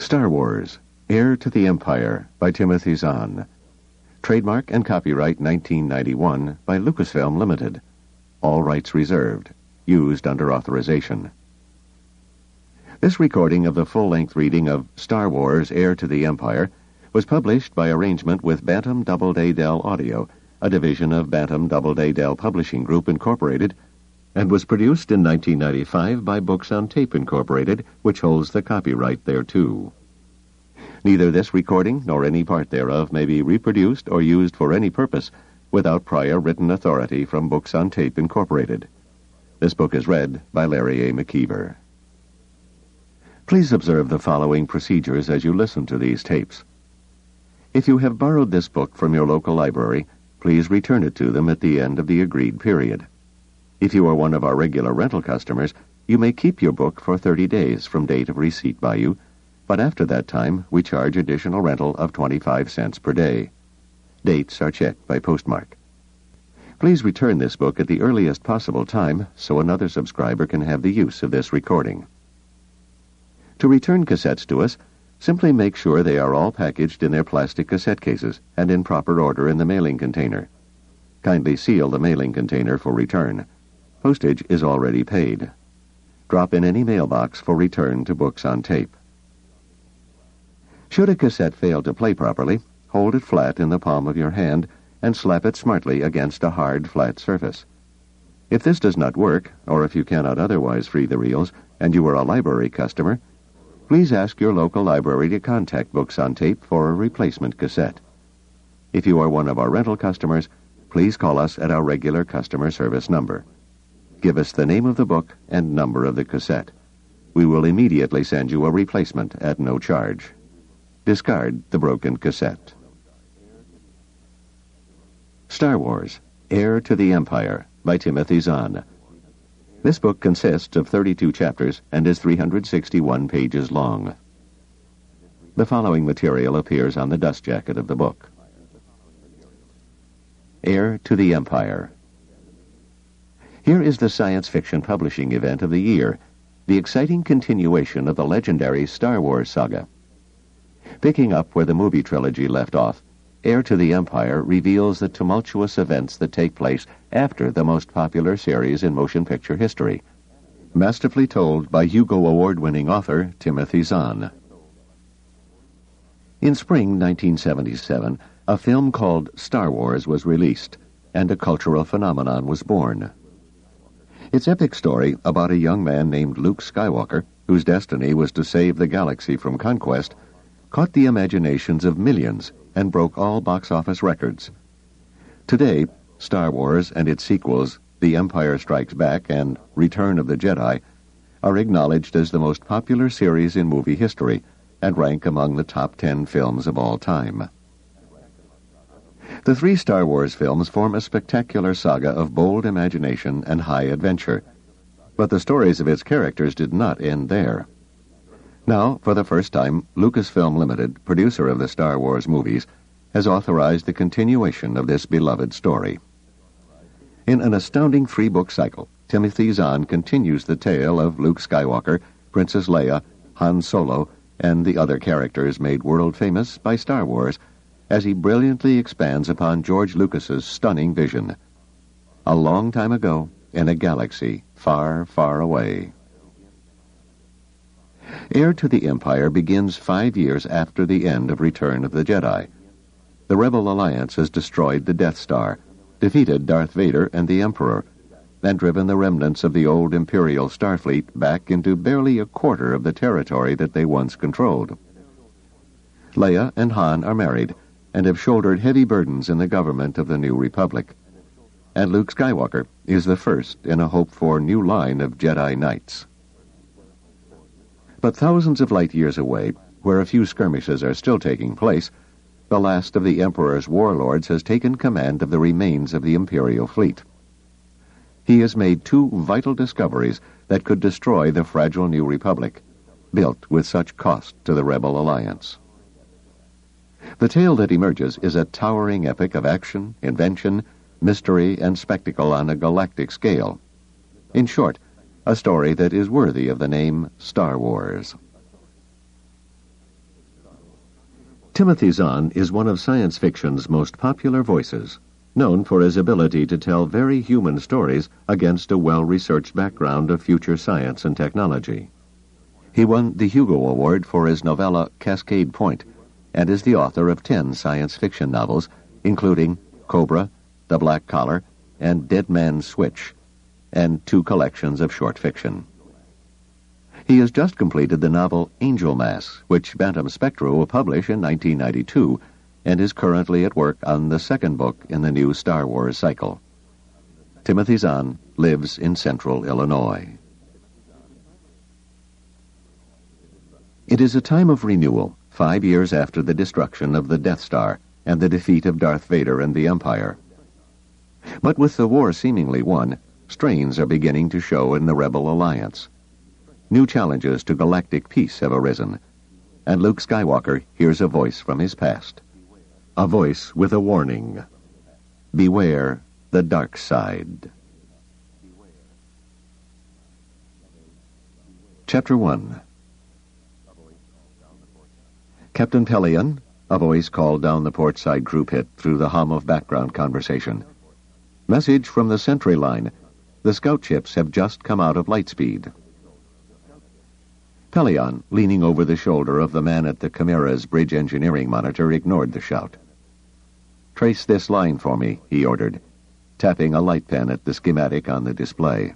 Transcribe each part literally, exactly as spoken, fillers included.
Star Wars, Heir to the Empire by Timothy Zahn. Trademark and copyright nineteen ninety-one by Lucasfilm Limited. All rights reserved. Used under authorization. This recording of the full-length reading of Star Wars, Heir to the Empire was published by arrangement with Bantam Doubleday Dell Audio, a division of Bantam Doubleday Dell Publishing Group, Incorporated, and was produced in nineteen ninety-five by Books on Tape, Incorporated, which holds the copyright thereto. Neither this recording nor any part thereof may be reproduced or used for any purpose without prior written authority from Books on Tape, Incorporated. This book is read by Larry A. McKeever. Please observe the following procedures as you listen to these tapes. If you have borrowed this book from your local library, please return it to them at the end of the agreed period. If you are one of our regular rental customers, you may keep your book for thirty days from date of receipt by you, but after that time, we charge additional rental of twenty-five cents per day. Dates are checked by postmark. Please return this book at the earliest possible time so another subscriber can have the use of this recording. To return cassettes to us, simply make sure they are all packaged in their plastic cassette cases and in proper order in the mailing container. Kindly seal the mailing container for return. Postage is already paid. Drop in any mailbox for return to Books on Tape. Should a cassette fail to play properly, hold it flat in the palm of your hand and slap it smartly against a hard, flat surface. If this does not work, or if you cannot otherwise free the reels, and you are a library customer, please ask your local library to contact Books on Tape for a replacement cassette. If you are one of our rental customers, please call us at our regular customer service number. Give us the name of the book and number of the cassette. We will immediately send you a replacement at no charge. Discard the broken cassette. Star Wars, Heir to the Empire by Timothy Zahn. This book consists of thirty-two chapters and is three hundred sixty-one pages long. The following material appears on the dust jacket of the book. Heir to the Empire. Here is the science fiction publishing event of the year, the exciting continuation of the legendary Star Wars saga. Picking up where the movie trilogy left off, Heir to the Empire reveals the tumultuous events that take place after the most popular series in motion picture history, masterfully told by Hugo Award-winning author Timothy Zahn. In spring nineteen seventy-seven, a film called Star Wars was released, and a cultural phenomenon was born. Its epic story about a young man named Luke Skywalker, whose destiny was to save the galaxy from conquest, caught the imaginations of millions and broke all box office records. Today, Star Wars and its sequels, The Empire Strikes Back and Return of the Jedi, are acknowledged as the most popular series in movie history and rank among the top ten films of all time. The three Star Wars films form a spectacular saga of bold imagination and high adventure, but the stories of its characters did not end there. Now, for the first time, Lucasfilm Limited, producer of the Star Wars movies, has authorized the continuation of this beloved story. In an astounding three-book cycle, Timothy Zahn continues the tale of Luke Skywalker, Princess Leia, Han Solo, and the other characters made world-famous by Star Wars, as he brilliantly expands upon George Lucas's stunning vision. A long time ago, in a galaxy far, far away. Heir to the Empire begins five years after the end of Return of the Jedi. The Rebel Alliance has destroyed the Death Star, defeated Darth Vader and the Emperor, and driven the remnants of the old Imperial Starfleet back into barely a quarter of the territory that they once controlled. Leia and Han are married, and have shouldered heavy burdens in the government of the New Republic. And Luke Skywalker is the first in a hoped-for new line of Jedi Knights. But thousands of light years away, where a few skirmishes are still taking place, the last of the Emperor's warlords has taken command of the remains of the Imperial fleet. He has made two vital discoveries that could destroy the fragile New Republic, built with such cost to the Rebel Alliance. The tale that emerges is a towering epic of action, invention, mystery, and spectacle on a galactic scale. In short, a story that is worthy of the name Star Wars. Timothy Zahn is one of science fiction's most popular voices, known for his ability to tell very human stories against a well-researched background of future science and technology. He won the Hugo Award for his novella Cascade Point, and is the author of ten science fiction novels, including Cobra, The Black Collar, and Dead Man's Switch, and two collections of short fiction. He has just completed the novel Angel Mass, which Bantam Spectra will publish in nineteen ninety-two, and is currently at work on the second book in the new Star Wars cycle. Timothy Zahn lives in central Illinois. It is a time of renewal, five years after the destruction of the Death Star and the defeat of Darth Vader and the Empire. But with the war seemingly won, strains are beginning to show in the Rebel Alliance. New challenges to galactic peace have arisen, and Luke Skywalker hears a voice from his past. A voice with a warning. Beware the dark side. Chapter one. Captain Pelion, a voice called down the port side crew pit through the hum of background conversation. Message from the Sentry line. The scout ships have just come out of lightspeed. Pelion, leaning over the shoulder of the man at the Chimera's bridge engineering monitor, ignored the shout. Trace this line for me, he ordered, tapping a light pen at the schematic on the display.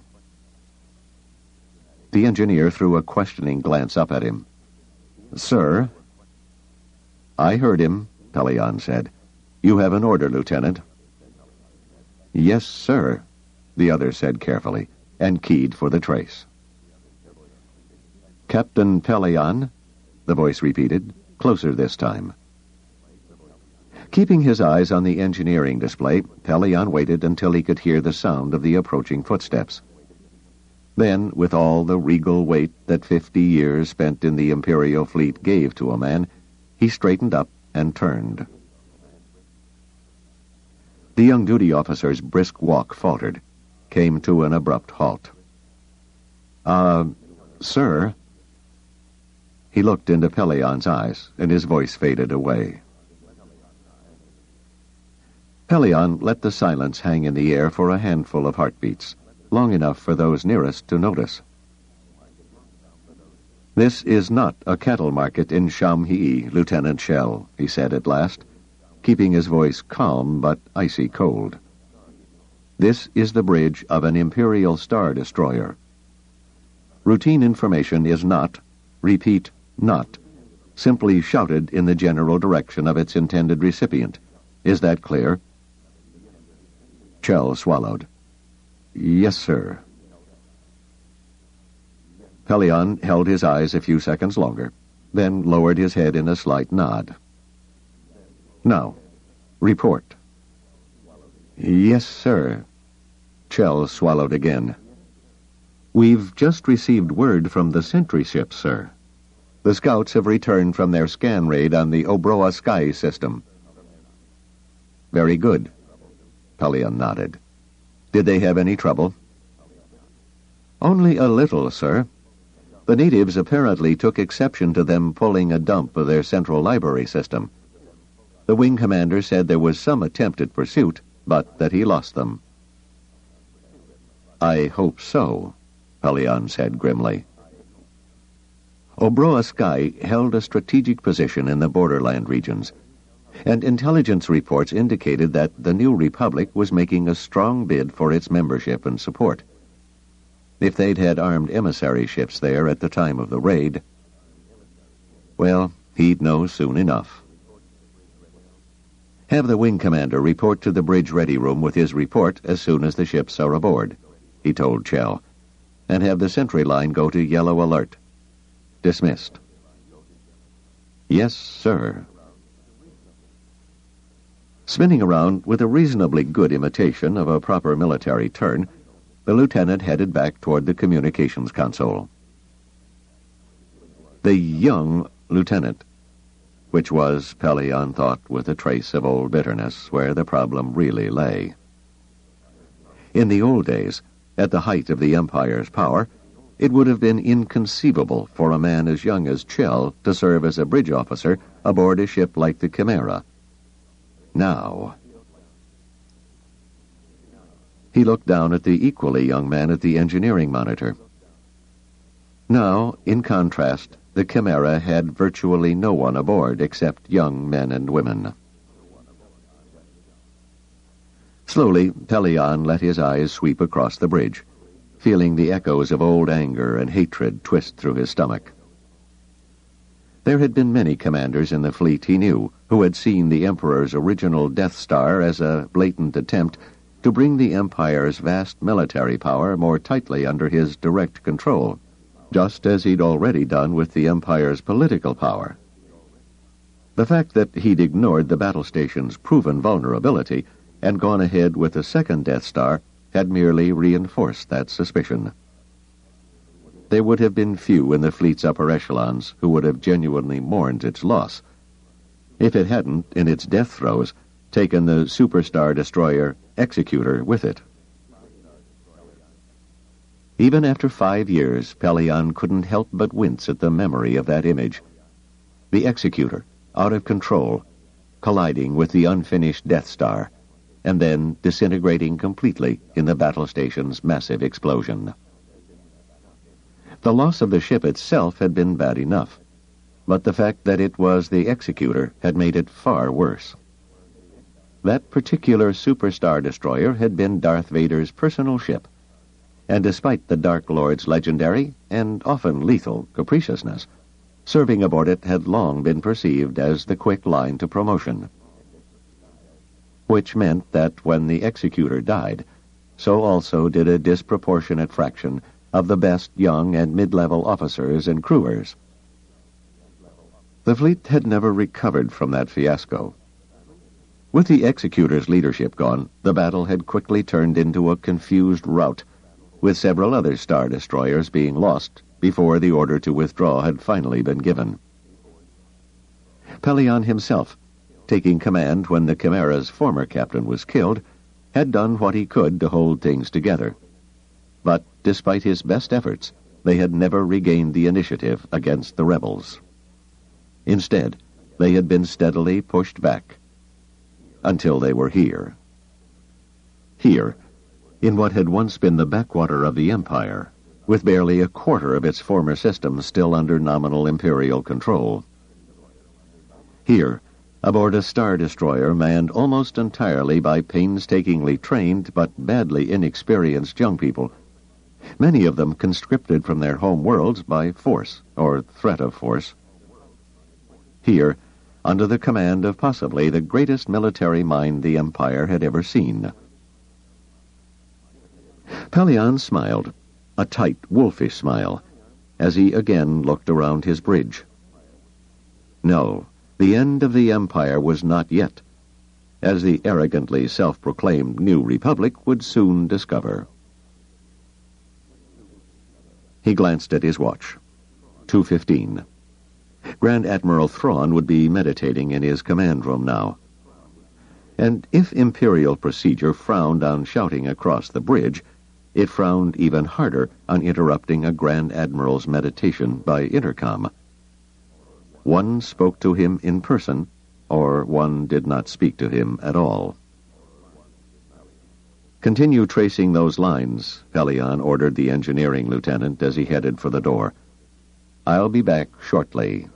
The engineer threw a questioning glance up at him. Sir? I heard him, Pelion said. You have an order, Lieutenant. Yes, sir, the other said carefully, and keyed for the trace. Captain Pelion, the voice repeated, closer this time. Keeping his eyes on the engineering display, Pelion waited until he could hear the sound of the approaching footsteps. Then, with all the regal weight that fifty years spent in the Imperial fleet gave to a man, he straightened up and turned. The young duty officer's brisk walk faltered, came to an abrupt halt. Uh, sir... He looked into Pelion's eyes, and his voice faded away. Pelion let the silence hang in the air for a handful of heartbeats, long enough for those nearest to notice. This is not a cattle market in Shamhee, Lieutenant Shell, he said at last, keeping his voice calm but icy cold. This is the bridge of an Imperial Star Destroyer. Routine information is not, repeat, not, simply shouted in the general direction of its intended recipient. Is that clear? Chell swallowed. Yes, sir. Pelion held his eyes a few seconds longer, then lowered his head in a slight nod. Now, report. Yes, sir. Chell swallowed again. We've just received word from the sentry ship, sir. The scouts have returned from their scan raid on the Obroa Sky system. Very good. Pelion nodded. Did they have any trouble? Only a little, sir. The natives apparently took exception to them pulling a dump of their central library system. The wing commander said there was some attempt at pursuit, but that he lost them. I hope so, Pelion said grimly. Obroa Sky held a strategic position in the borderland regions, and intelligence reports indicated that the new Republic was making a strong bid for its membership and support. If they'd had armed emissary ships there at the time of the raid, well, he'd know soon enough. Have the wing commander report to the bridge ready room with his report as soon as the ships are aboard, he told Chell, and have the sentry line go to yellow alert. Dismissed. Yes, sir. Spinning around with a reasonably good imitation of a proper military turn, the lieutenant headed back toward the communications console. The young lieutenant, which was, Pelion thought with a trace of old bitterness, where the problem really lay. In the old days, at the height of the Empire's power, it would have been inconceivable for a man as young as Chell to serve as a bridge officer aboard a ship like the Chimera. Now... He looked down at the equally young man at the engineering monitor. Now, in contrast, the Chimera had virtually no one aboard except young men and women. Slowly, Pelion let his eyes sweep across the bridge, feeling the echoes of old anger and hatred twist through his stomach. There had been many commanders in the fleet he knew who had seen the Emperor's original Death Star as a blatant attempt to bring the Empire's vast military power more tightly under his direct control, just as he'd already done with the Empire's political power. The fact that he'd ignored the battle station's proven vulnerability and gone ahead with a second Death Star had merely reinforced that suspicion. There would have been few in the fleet's upper echelons who would have genuinely mourned its loss, if it hadn't, in its death throes, taken the superstar destroyer Executor with it. Even after five years, Pelion couldn't help but wince at the memory of that image. The Executor, out of control, colliding with the unfinished Death Star, and then disintegrating completely in the battle station's massive explosion. The loss of the ship itself had been bad enough, but the fact that it was the Executor had made it far worse. That particular superstar destroyer had been Darth Vader's personal ship, and despite the Dark Lord's legendary and often lethal capriciousness, serving aboard it had long been perceived as the quick line to promotion. Which meant that when the Executor died, so also did a disproportionate fraction of the best young and mid-level officers and crewers. The fleet had never recovered from that fiasco. With the Executor's leadership gone, the battle had quickly turned into a confused rout, with several other star destroyers being lost before the order to withdraw had finally been given. Pelion himself, taking command when the Chimera's former captain was killed, had done what he could to hold things together. But despite his best efforts, they had never regained the initiative against the rebels. Instead, they had been steadily pushed back, until they were here. Here, in what had once been the backwater of the Empire, with barely a quarter of its former systems still under nominal Imperial control. Here, aboard a star destroyer manned almost entirely by painstakingly trained but badly inexperienced young people, many of them conscripted from their home worlds by force or threat of force. Here, under the command of possibly the greatest military mind the Empire had ever seen. Pelion smiled, a tight, wolfish smile, as he again looked around his bridge. No, the end of the Empire was not yet, as the arrogantly self-proclaimed New Republic would soon discover. He glanced at his watch. two fifteen. Grand Admiral Thrawn would be meditating in his command room now. And if Imperial procedure frowned on shouting across the bridge, it frowned even harder on interrupting a Grand Admiral's meditation by intercom. One spoke to him in person, or one did not speak to him at all. Continue tracing those lines, Pelion ordered the engineering lieutenant as he headed for the door. I'll be back shortly.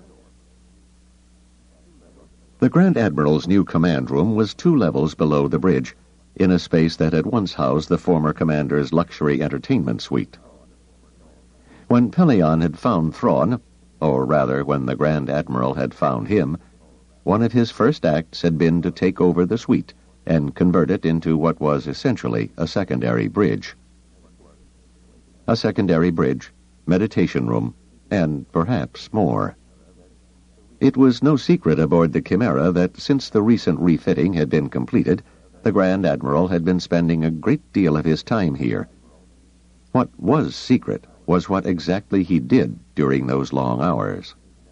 The Grand Admiral's new command room was two levels below the bridge, in a space that had once housed the former commander's luxury entertainment suite. When Pelion had found Thrawn, or rather when the Grand Admiral had found him, one of his first acts had been to take over the suite and convert it into what was essentially a secondary bridge. A secondary bridge, meditation room, and perhaps more. It was no secret aboard the Chimera that since the recent refitting had been completed, the Grand Admiral had been spending a great deal of his time here. What was secret was what exactly he did during those long hours.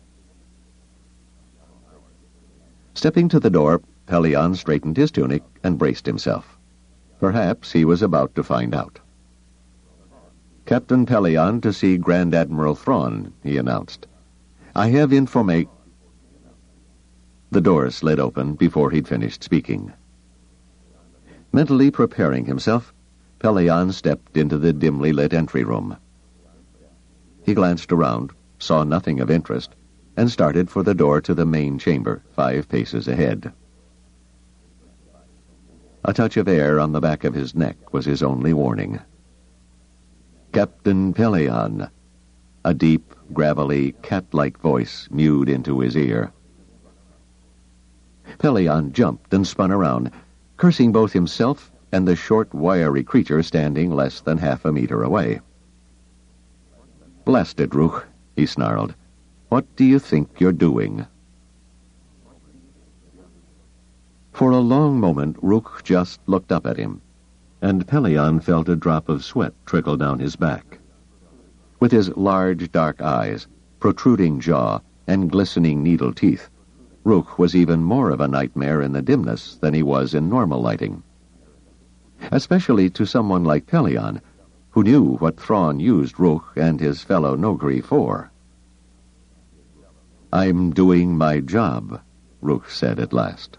Stepping to the door, Pelion straightened his tunic and braced himself. Perhaps he was about to find out. "Captain Pelion to see Grand Admiral Thrawn," he announced. "I have informa—" The door slid open before he'd finished speaking. Mentally preparing himself, Pelion stepped into the dimly lit entry room. He glanced around, saw nothing of interest, and started for the door to the main chamber, five paces ahead. A touch of air on the back of his neck was his only warning. "Captain Pelion," a deep, gravelly, cat-like voice mewed into his ear. Pelion jumped and spun around, cursing both himself and the short, wiry creature standing less than half a meter away. "Blast it, Rook," he snarled. "What do you think you're doing?" For a long moment, Rook just looked up at him, and Pelion felt a drop of sweat trickle down his back. With his large, dark eyes, protruding jaw, and glistening needle teeth, Rook was even more of a nightmare in the dimness than he was in normal lighting. Especially to someone like Pelion, who knew what Thrawn used Rook and his fellow Noghri for. "I'm doing my job," Rook said at last.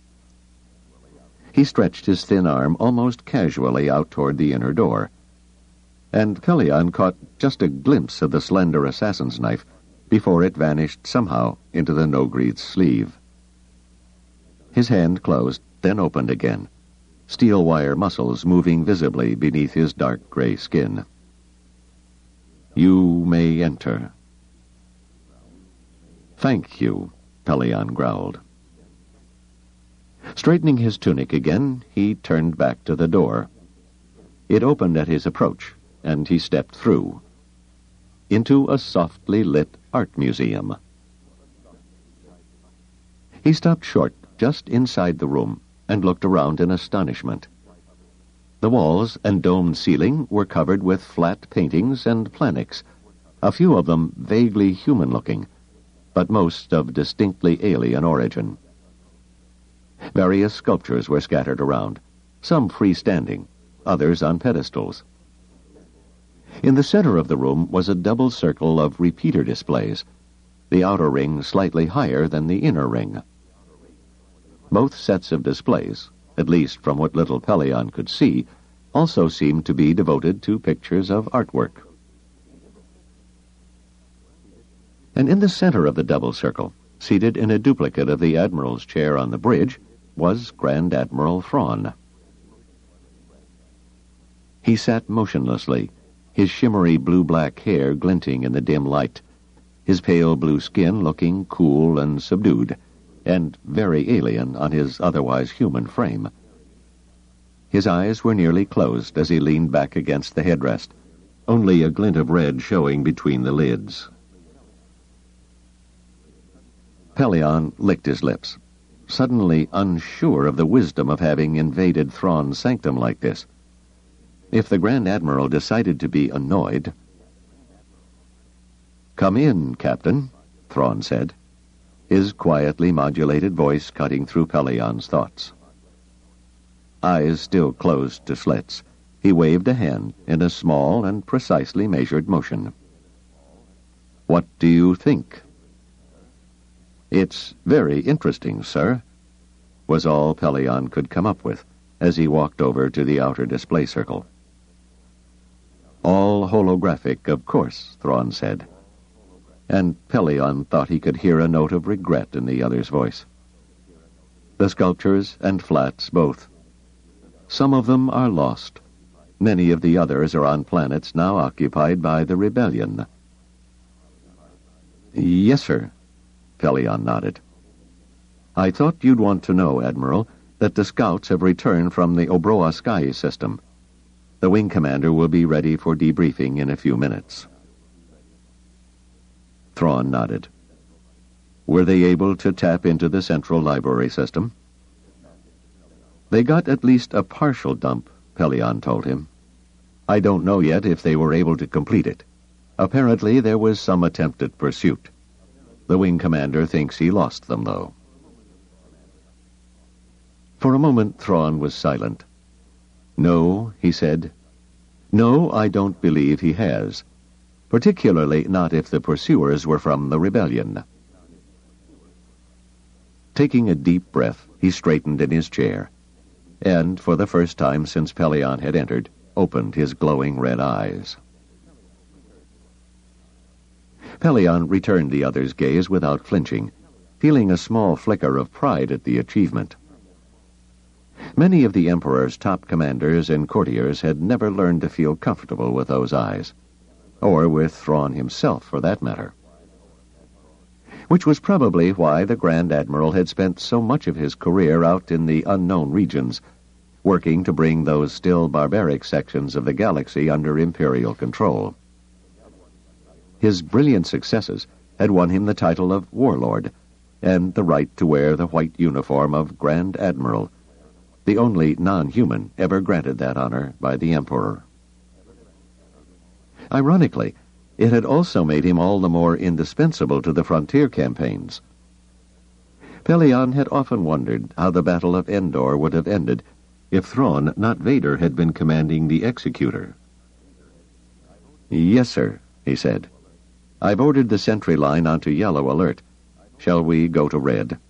He stretched his thin arm almost casually out toward the inner door, and Pelion caught just a glimpse of the slender assassin's knife before it vanished somehow into the Noghri's sleeve. His hand closed, then opened again, steel wire muscles moving visibly beneath his dark gray skin. "You may enter." "Thank you," Pelion growled. Straightening his tunic again, he turned back to the door. It opened at his approach, and he stepped through, into a softly lit art museum. He stopped short just inside the room and looked around in astonishment. The walls and domed ceiling were covered with flat paintings and planics, a few of them vaguely human-looking, but most of distinctly alien origin. Various sculptures were scattered around, some freestanding, others on pedestals. In the center of the room was a double circle of repeater displays, the outer ring slightly higher than the inner ring. Both sets of displays, at least from what little Pelion could see, also seemed to be devoted to pictures of artwork. And in the center of the double circle, seated in a duplicate of the Admiral's chair on the bridge, was Grand Admiral Thrawn. He sat motionlessly, his shimmery blue-black hair glinting in the dim light, his pale blue skin looking cool and subdued, and very alien on his otherwise human frame. His eyes were nearly closed as he leaned back against the headrest, only a glint of red showing between the lids. Pelion licked his lips, suddenly unsure of the wisdom of having invaded Thrawn's sanctum like this. If the Grand Admiral decided to be annoyed... "Come in, Captain," Thrawn said, his quietly modulated voice cutting through Pelion's thoughts. Eyes still closed to slits, he waved a hand in a small and precisely measured motion. "What do you think?" "It's very interesting, sir," was all Pelion could come up with as he walked over to the outer display circle. "All holographic, of course," Thrawn said, and Pelion thought he could hear a note of regret in the other's voice. "The sculptures and flats both. Some of them are lost. Many of the others are on planets now occupied by the rebellion." "Yes, sir," Pelion nodded. "I thought you'd want to know, Admiral, that the scouts have returned from the Obroa Sky system. The wing commander will be ready for debriefing in a few minutes." Thrawn nodded. "Were they able to tap into the central library system?" "They got at least a partial dump," Pelion told him. "I don't know yet if they were able to complete it. Apparently there was some attempt at pursuit. The wing commander thinks he lost them, though." For a moment Thrawn was silent. "No," he said, No, I don't believe he has. Particularly not if the pursuers were from the rebellion. Taking a deep breath, he straightened in his chair, and, for the first time since Pelion had entered, opened his glowing red eyes. Pelion returned the other's gaze without flinching, feeling a small flicker of pride at the achievement. Many of the Emperor's top commanders and courtiers had never learned to feel comfortable with those eyes, or with Thrawn himself, for that matter. Which was probably why the Grand Admiral had spent so much of his career out in the unknown regions, working to bring those still barbaric sections of the galaxy under Imperial control. His brilliant successes had won him the title of Warlord, and the right to wear the white uniform of Grand Admiral, the only non-human ever granted that honor by the Emperor. Ironically, it had also made him all the more indispensable to the frontier campaigns. Pelion had often wondered how the Battle of Endor would have ended if Thrawn, not Vader, had been commanding the Executor. "Yes, sir," he said. "I've ordered the sentry line onto yellow alert. Shall we go to red?"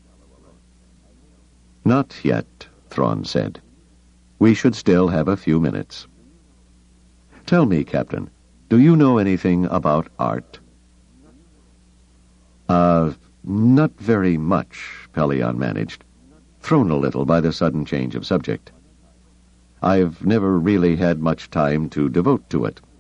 "Not yet," Thrawn said. "We should still have a few minutes. Tell me, Captain, do you know anything about art?" Uh, not very much," Pelion managed, thrown a little by the sudden change of subject. "I've never really had much time to devote to it."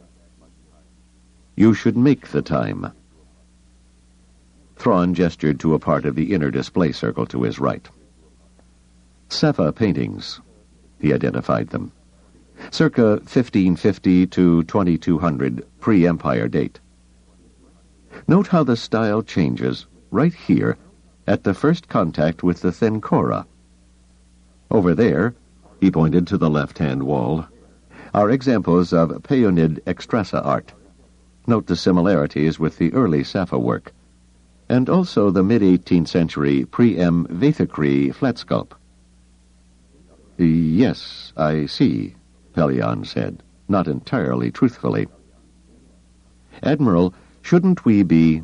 "You should make the time." Thrawn gestured to a part of the inner display circle to his right. "Sepha paintings," he identified them. Circa fifteen fifty to twenty-two hundred pre-Empire date. Note how the style changes right here at the first contact with the Thencora. Over there, he pointed to the left-hand wall, are examples of Peonid Extrasa art. Note the similarities with the early Sepha work, and also the mid-eighteenth century pre-M Vathakri flat sculpt. "Yes, I see," Pelion said, not entirely truthfully. "Admiral, shouldn't we be—"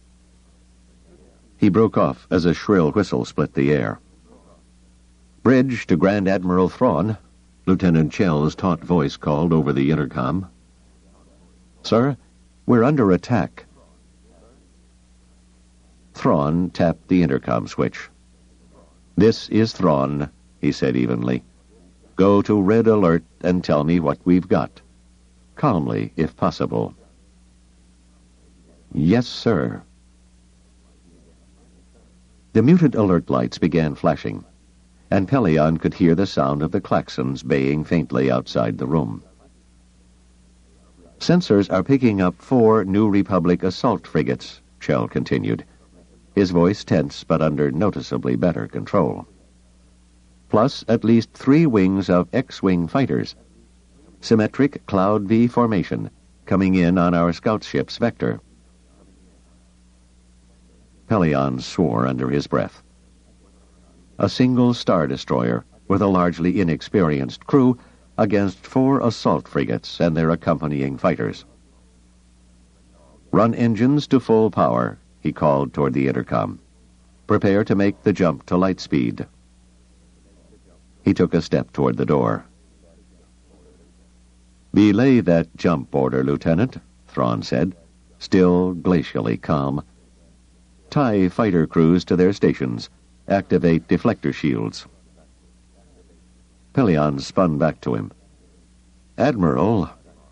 He broke off as a shrill whistle split the air. "Bridge to Grand Admiral Thrawn," Lieutenant Chell's taut voice called over the intercom. "Sir, we're under attack." Thrawn tapped the intercom switch. "This is Thrawn," he said evenly. "Go to red alert and tell me what we've got. Calmly, if possible." "Yes, sir." The muted alert lights began flashing, and Pelion could hear the sound of the klaxons baying faintly outside the room. "Sensors are picking up four New Republic assault frigates," Chell continued, his voice tense but under noticeably better control. "Plus at least three wings of X-wing fighters. Symmetric Cloud V formation, coming in on our scout ship's vector." Pelion swore under his breath. A single Star Destroyer, with a largely inexperienced crew, against four assault frigates and their accompanying fighters. "Run engines to full power," he called toward the intercom. "Prepare to make the jump to light speed." He took a step toward the door. "Belay that jump order, Lieutenant," Thrawn said, still glacially calm. "TIE fighter crews to their stations. Activate deflector shields." Pelion spun back to him. "Admiral—"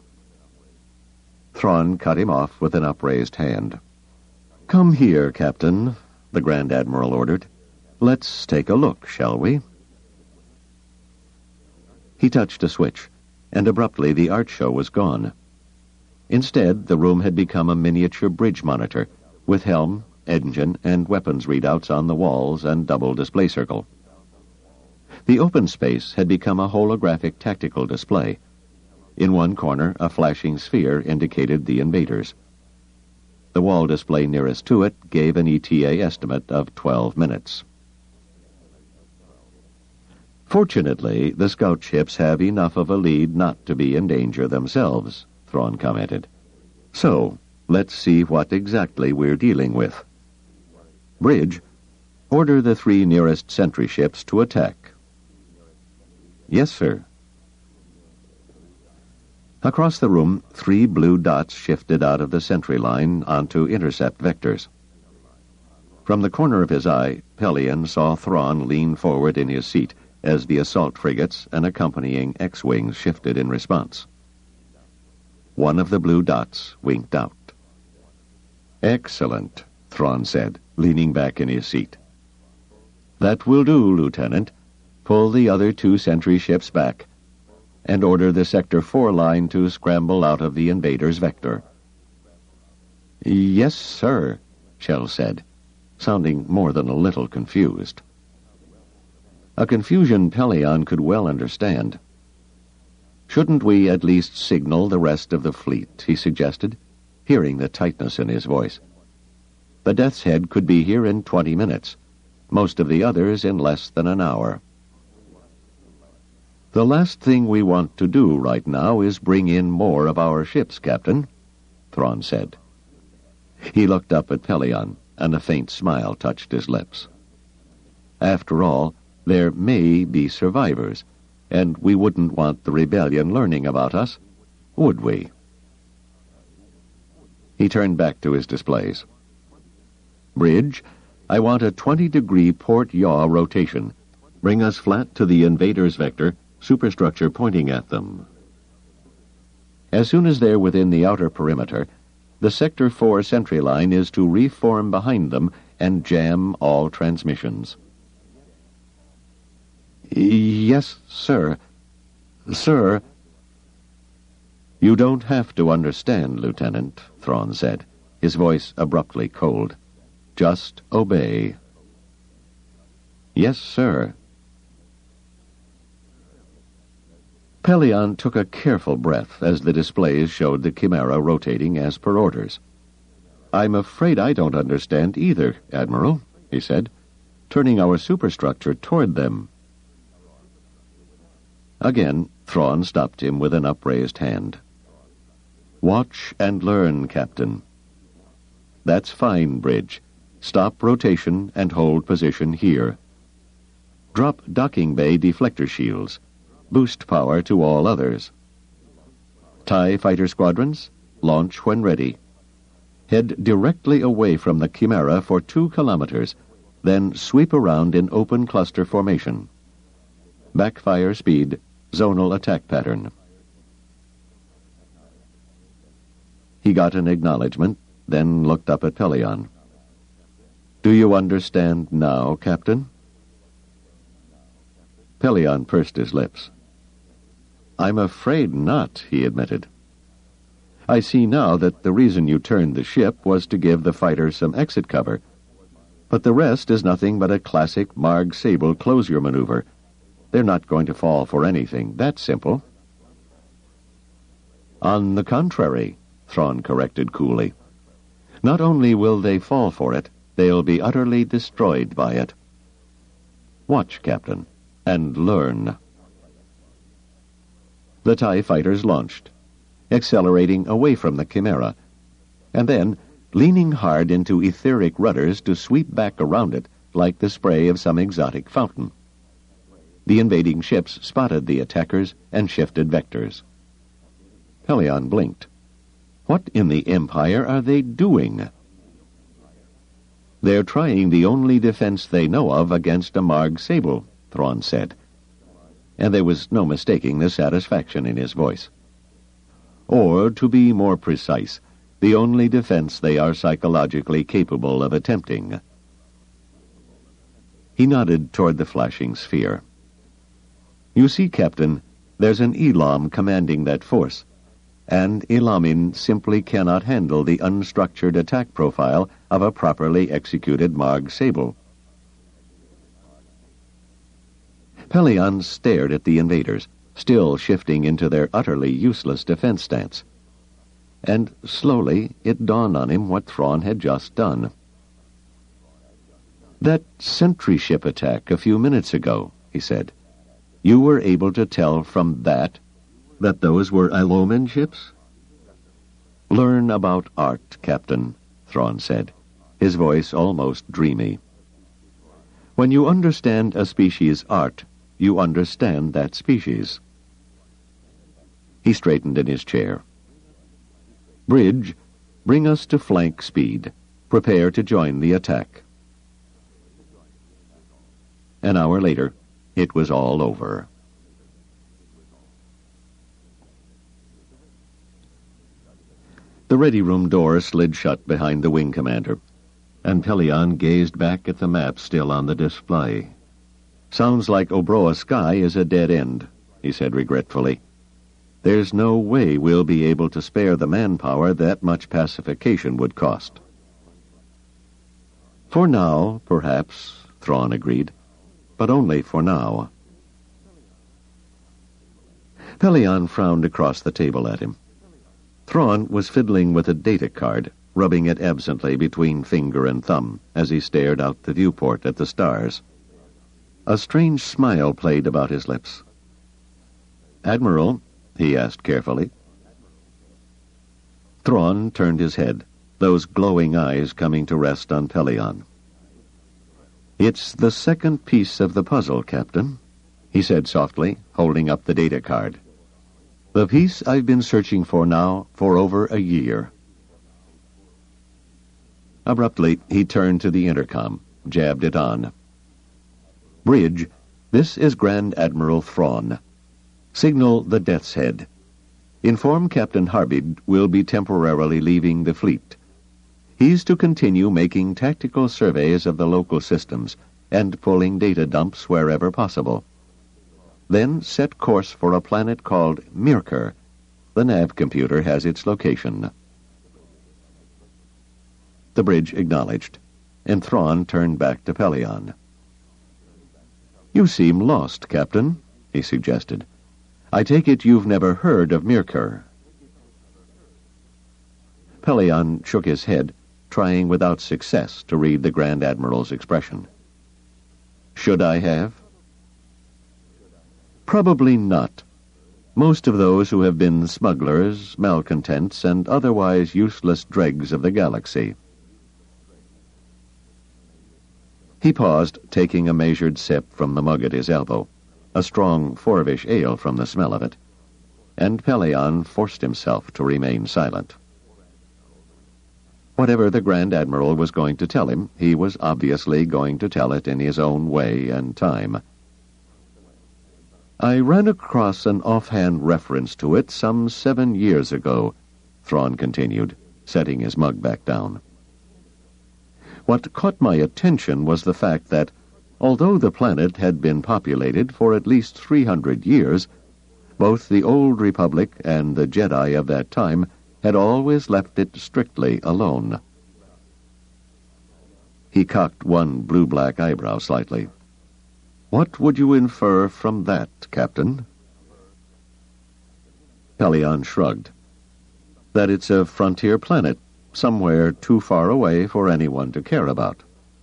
Thrawn cut him off with an upraised hand. "Come here, Captain," the Grand Admiral ordered. "Let's take a look, shall we?" He touched a switch, and abruptly the art show was gone. Instead, the room had become a miniature bridge monitor, with helm, engine, and weapons readouts on the walls and double display circle. The open space had become a holographic tactical display. In one corner, a flashing sphere indicated the invaders. The wall display nearest to it gave an E T A estimate of twelve minutes. Fortunately, the scout ships have enough of a lead not to be in danger themselves, Thrawn commented. So, let's see what exactly we're dealing with. Bridge, order the three nearest sentry ships to attack. Yes, sir. Across the room, three blue dots shifted out of the sentry line onto intercept vectors. From the corner of his eye, Pellaeon saw Thrawn lean forward in his seat as the assault frigates and accompanying X-wings shifted in response. One of the blue dots winked out. Excellent, Thrawn said, leaning back in his seat. That will do, Lieutenant. Pull the other two sentry ships back and order the Sector four line to scramble out of the invaders' vector. Yes, sir, Chell said, sounding more than a little confused. A confusion Pellaeon could well understand. Shouldn't we at least signal the rest of the fleet, he suggested, hearing the tightness in his voice. The Death's Head could be here in twenty minutes, most of the others in less than an hour. The last thing we want to do right now is bring in more of our ships, Captain, Thrawn said. He looked up at Pellaeon, and a faint smile touched his lips. After all, there may be survivors, and we wouldn't want the rebellion learning about us, would we? He turned back to his displays. Bridge, I want a twenty-degree port-yaw rotation. Bring us flat to the invaders' vector, superstructure pointing at them. As soon as they're within the outer perimeter, the Sector four sentry line is to reform behind them and jam all transmissions. Yes, sir. Sir. You don't have to understand, Lieutenant, Thrawn said, his voice abruptly cold. Just obey. Yes, sir. Pellaeon took a careful breath as the displays showed the Chimera rotating as per orders. I'm afraid I don't understand either, Admiral, he said, turning our superstructure toward them. Again, Thrawn stopped him with an upraised hand. Watch and learn, Captain. That's fine, Bridge. Stop rotation and hold position here. Drop docking bay deflector shields. Boost power to all others. TIE fighter squadrons, launch when ready. Head directly away from the Chimera for two kilometers, then sweep around in open cluster formation. Backfire speed, zonal attack pattern. He got an acknowledgement, then looked up at Pellaeon. Do you understand now, Captain? Pellaeon pursed his lips. I'm afraid not, he admitted. I see now that the reason you turned the ship was to give the fighters some exit cover. But the rest is nothing but a classic Marg Sable closure maneuver. They're not going to fall for anything. That's simple. On the contrary, Thrawn corrected coolly. Not only will they fall for it, they'll be utterly destroyed by it. Watch, Captain, and learn. The TIE fighters launched, accelerating away from the Chimera, and then leaning hard into etheric rudders to sweep back around it like the spray of some exotic fountain. The invading ships spotted the attackers and shifted vectors. Pellaeon blinked. What in the Empire are they doing? They're trying the only defense they know of against a Marg Sable, Thrawn said, and there was no mistaking the satisfaction in his voice. Or, to be more precise, the only defense they are psychologically capable of attempting. He nodded toward the flashing sphere. You see, Captain, there's an Elam commanding that force, and Elamin simply cannot handle the unstructured attack profile of a properly executed Marg Sable. Pellaeon stared at the invaders, still shifting into their utterly useless defense stance. And slowly it dawned on him what Thrawn had just done. That sentry ship attack a few minutes ago, he said. You were able to tell from that that those were Iloman ships? Learn about art, Captain, Thrawn said, his voice almost dreamy. When you understand a species' art, you understand that species. He straightened in his chair. Bridge, bring us to flank speed. Prepare to join the attack. An hour later, it was all over. The ready room door slid shut behind the wing commander, and Pellaeon gazed back at the map still on the display. Sounds like Obroa Sky is a dead end, he said regretfully. There's no way we'll be able to spare the manpower that much pacification would cost. For now, perhaps, Thrawn agreed, but only for now. Pellaeon frowned across the table at him. Thrawn was fiddling with a data card, rubbing it absently between finger and thumb as he stared out the viewport at the stars. A strange smile played about his lips. "Admiral," he asked carefully. Thrawn turned his head, those glowing eyes coming to rest on Pellaeon. "It's the second piece of the puzzle, Captain," he said softly, holding up the data card. "The piece I've been searching for now for over a year." Abruptly, he turned to the intercom, jabbed it on. "Bridge, this is Grand Admiral Thrawn. Signal the Death's Head. Inform Captain Harbid we'll be temporarily leaving the fleet. He's to continue making tactical surveys of the local systems and pulling data dumps wherever possible. Then set course for a planet called Myrkr. The nav computer has its location." The bridge acknowledged, and Thrawn turned back to Pellaeon. "You seem lost, Captain," he suggested. "I take it you've never heard of Myrkr." Pellaeon shook his head, trying without success to read the Grand Admiral's expression. "Should I have?" "Probably not. Most of those who have been smugglers, malcontents, and otherwise useless dregs of the galaxy." He paused, taking a measured sip from the mug at his elbow, a strong Forvish ale from the smell of it, and Pellaeon forced himself to remain silent. Whatever the Grand Admiral was going to tell him, he was obviously going to tell it in his own way and time. "I ran across an offhand reference to it some seven years ago," Thrawn continued, setting his mug back down. "What caught my attention was the fact that, although the planet had been populated for at least three hundred years, both the Old Republic and the Jedi of that time had always left it strictly alone." He cocked one blue-black eyebrow slightly. "What would you infer from that, Captain?" Pellaeon shrugged. "That it's a frontier planet, somewhere too far away for anyone to care about."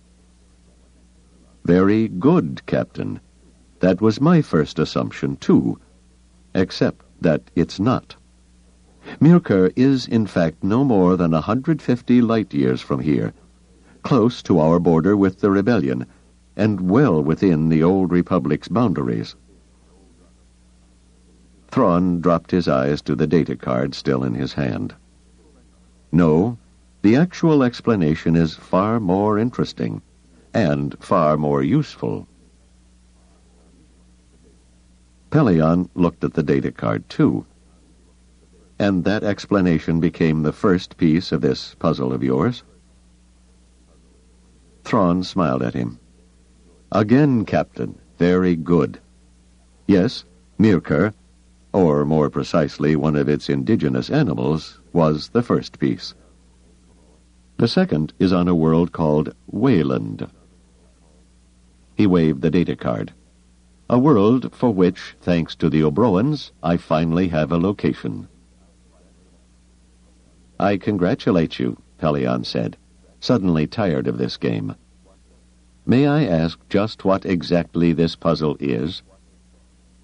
"Very good, Captain. That was my first assumption, too, except that it's not. Myrkr is, in fact, no more than a hundred fifty light-years from here, close to our border with the Rebellion, and well within the Old Republic's boundaries." Thrawn dropped his eyes to the data card still in his hand. "No, the actual explanation is far more interesting, and far more useful." Pellaeon looked at the data card, too. "And that explanation became the first piece of this puzzle of yours?" Thrawn smiled at him. "Again, Captain, very good. Yes, Myrkr, or more precisely one of its indigenous animals, was the first piece. The second is on a world called Wayland." He waved the data card. "A world for which, thanks to the Obroans, I finally have a location." "I congratulate you," Pellaeon said, suddenly tired of this game. "May I ask just what exactly this puzzle is?"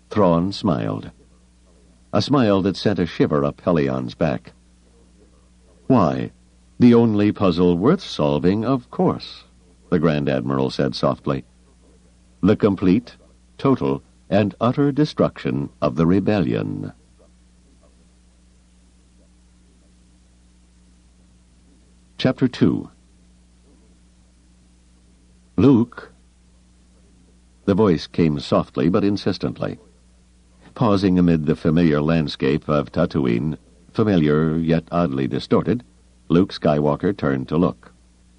Thrawn smiled. A smile that sent a shiver up Helion's back. "Why, the only puzzle worth solving, of course," the Grand Admiral said softly. "The complete, total, and utter destruction of the rebellion." Chapter two. "Luke." The voice came softly but insistently. Pausing amid the familiar landscape of Tatooine, familiar yet oddly distorted, Luke Skywalker turned to look.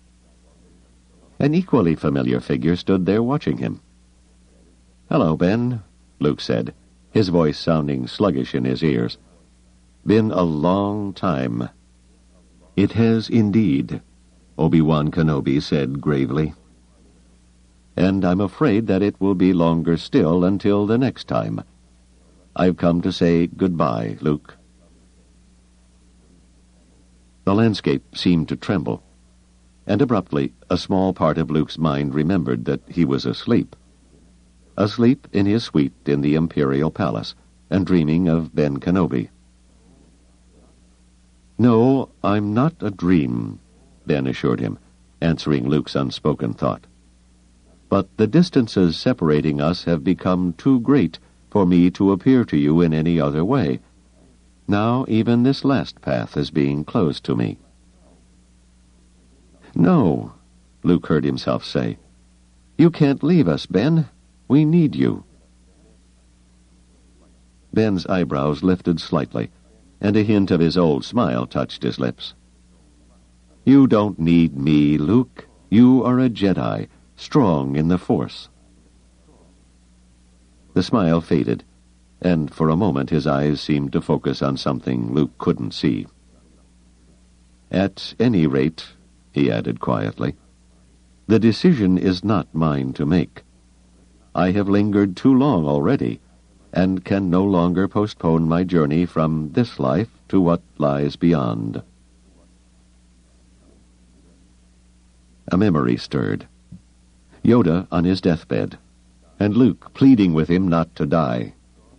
An equally familiar figure stood there watching him. "Hello, Ben," Luke said, his voice sounding sluggish in his ears. "Been a long time." "It has indeed," Obi-Wan Kenobi said gravely. "And I'm afraid that it will be longer still until the next time. I've come to say goodbye, Luke." The landscape seemed to tremble, and abruptly a small part of Luke's mind remembered that he was asleep. Asleep in his suite in the Imperial Palace, and dreaming of Ben Kenobi. "No, I'm not a dream," Ben assured him, answering Luke's unspoken thought. "But the distances separating us have become too great for me to appear to you in any other way. Now even this last path is being closed to me." "No," Luke heard himself say. "You can't leave us, Ben. We need you." Ben's eyebrows lifted slightly, and a hint of his old smile touched his lips. "You don't need me, Luke. You are a Jedi, strong in the Force." The smile faded, and for a moment his eyes seemed to focus on something Luke couldn't see. "At any rate," he added quietly, "the decision is not mine to make. I have lingered too long already, and can no longer postpone my journey from this life to what lies beyond." A memory stirred. Yoda on his deathbed, and Luke pleading with him not to die.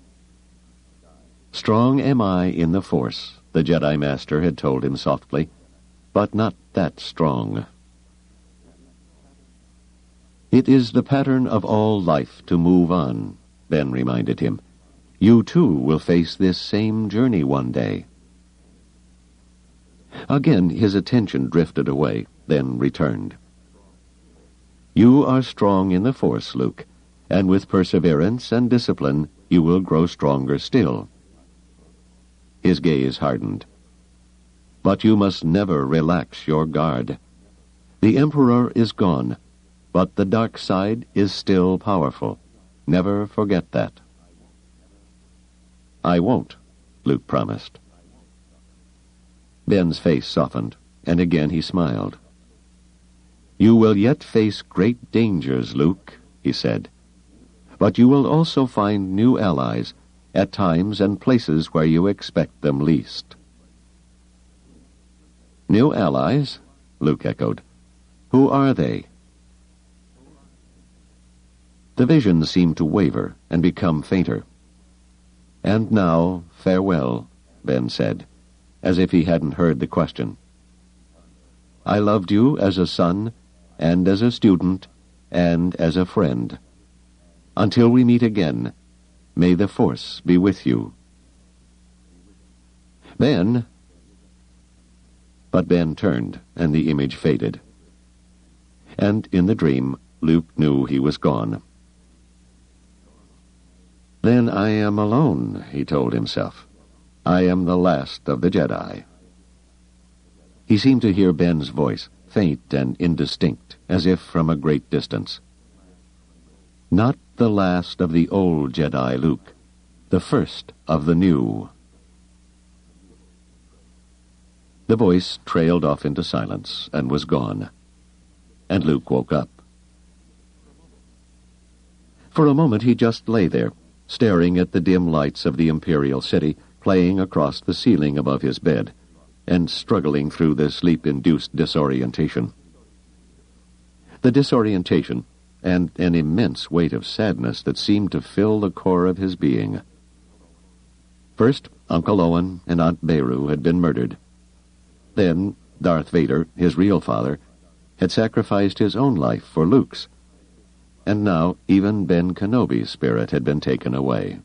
"Strong am I in the Force," the Jedi Master had told him softly, "but not that strong." "It is the pattern of all life to move on," Ben reminded him. "You too will face this same journey one day." Again his attention drifted away, then returned. "You are strong in the Force, Luke, and with perseverance and discipline you will grow stronger still." His gaze hardened. "But you must never relax your guard. The Emperor is gone, but the dark side is still powerful. Never forget that." "I won't," Luke promised. Ben's face softened, and again he smiled. "You will yet face great dangers, Luke," he said. "But you will also find new allies at times and places where you expect them least." "New allies?" Luke echoed. "Who are they?" The vision seemed to waver and become fainter. "And now, farewell," Ben said, as if he hadn't heard the question. "I loved you as a son, and as a student, and as a friend. Until we meet again, may the Force be with you." "Ben!" But Ben turned, and the image faded. And in the dream, Luke knew he was gone. "Then I am alone," he told himself. "I am the last of the Jedi." He seemed to hear Ben's voice, faint and indistinct, as if from a great distance. "Not the last of the old Jedi, Luke. The first of the new." The voice trailed off into silence and was gone, and Luke woke up. For a moment he just lay there, staring at the dim lights of the Imperial City playing across the ceiling above his bed, and struggling through the sleep-induced disorientation. The disorientation, and an immense weight of sadness that seemed to fill the core of his being. First, Uncle Owen and Aunt Beru had been murdered. Then, Darth Vader, his real father, had sacrificed his own life for Luke's. And now, even Ben Kenobi's spirit had been taken away.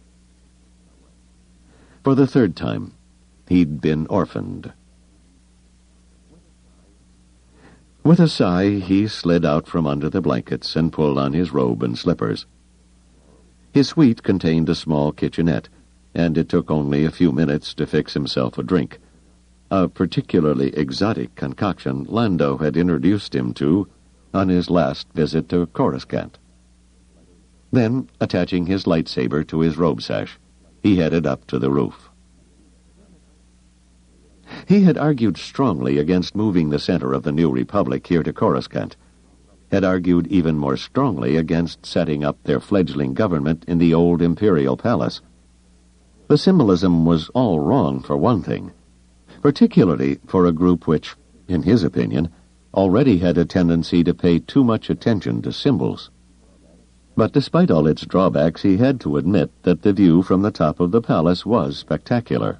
For the third time, he'd been orphaned. With a sigh, he slid out from under the blankets and pulled on his robe and slippers. His suite contained a small kitchenette, and it took only a few minutes to fix himself a drink, a particularly exotic concoction Lando had introduced him to on his last visit to Coruscant. Then, attaching his lightsaber to his robe sash, he headed up to the roof. He had argued strongly against moving the center of the new republic here to Coruscant, had argued even more strongly against setting up their fledgling government in the old imperial palace. The symbolism was all wrong, for one thing, particularly for a group which, in his opinion, already had a tendency to pay too much attention to symbols. But despite all its drawbacks, he had to admit that the view from the top of the palace was spectacular.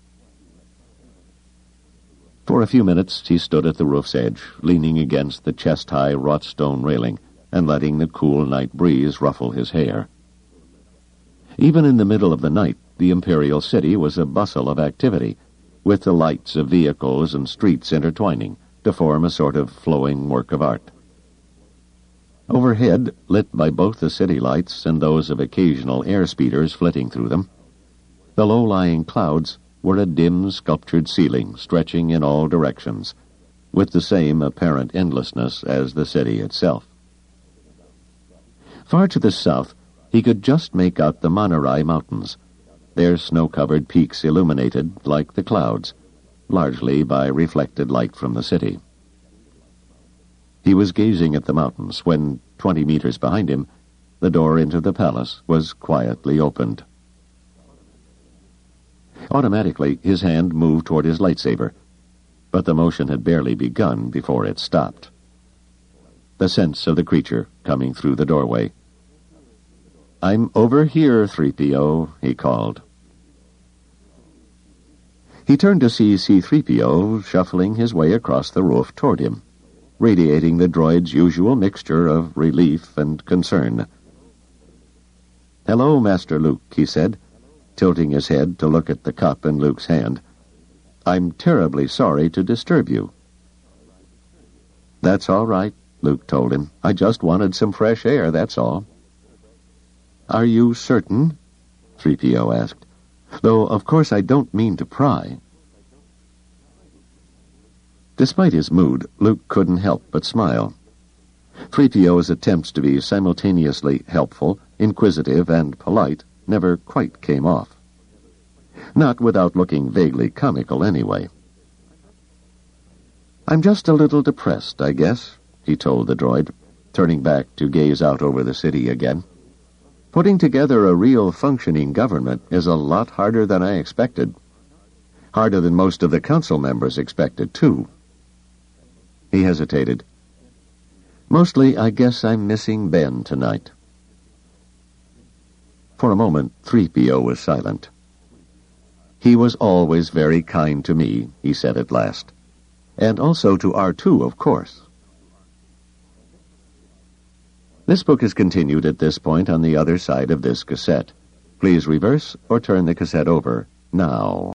For a few minutes he stood at the roof's edge, leaning against the chest-high wrought stone railing and letting the cool night breeze ruffle his hair. Even in the middle of the night, the imperial city was a bustle of activity, with the lights of vehicles and streets intertwining to form a sort of flowing work of art. Overhead, lit by both the city lights and those of occasional air speeders flitting through them, the low-lying clouds were a dim sculptured ceiling stretching in all directions, with the same apparent endlessness as the city itself. Far to the south, he could just make out the Manarai Mountains, their snow-covered peaks illuminated like the clouds, largely by reflected light from the city. He was gazing at the mountains when, twenty meters behind him, the door into the palace was quietly opened. Automatically, his hand moved toward his lightsaber, but the motion had barely begun before it stopped. The sense of the creature coming through the doorway. "I'm over here, three P O, he called. He turned to see C three P O shuffling his way across the roof toward him, radiating the droid's usual mixture of relief and concern. "Hello, Master Luke," he said, tilting his head to look at the cup in Luke's hand. "I'm terribly sorry to disturb you." "That's all right," Luke told him. "I just wanted some fresh air, that's all." "Are you certain?" three P O asked. "Though, of course, I don't mean to pry." Despite his mood, Luke couldn't help but smile. three P O's attempts to be simultaneously helpful, inquisitive, and polite never quite came off. Not without looking vaguely comical, anyway. "I'm just a little depressed, I guess," he told the droid, turning back to gaze out over the city again. "Putting together a real functioning government is a lot harder than I expected. Harder than most of the council members expected, too." He hesitated. "Mostly, I guess I'm missing Ben tonight." For a moment, three P O was silent. "He was always very kind to me," he said at last. "And also to R two, of course." This book is continued at this point on the other side of this cassette. Please reverse or turn the cassette over now.